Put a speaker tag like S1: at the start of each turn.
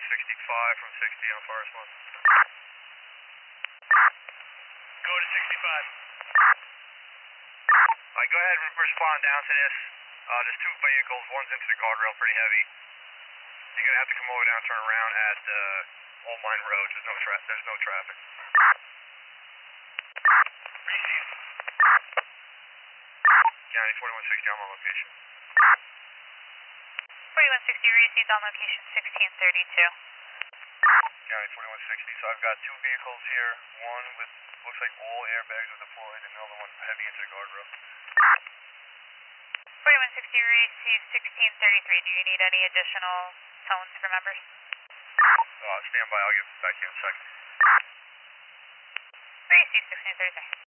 S1: 65 from 60 on Forest One. Go to 65. Alright, go ahead and respond down to this. There's two vehicles, one's into the guardrail pretty heavy. You're gonna have to come over down, turn around at Old Mine Road. There's no traffic. Received. County 4160 on my location.
S2: 4160 received on location 1632.
S1: County 4160. So I've got two vehicles here. One with looks like all airbags are deployed, and the other one heavy into the guardrail.
S2: 4160 received 1633. Do you need any additional tones for members?
S1: Stand by. I'll get back to you in a second.
S2: Received 1633.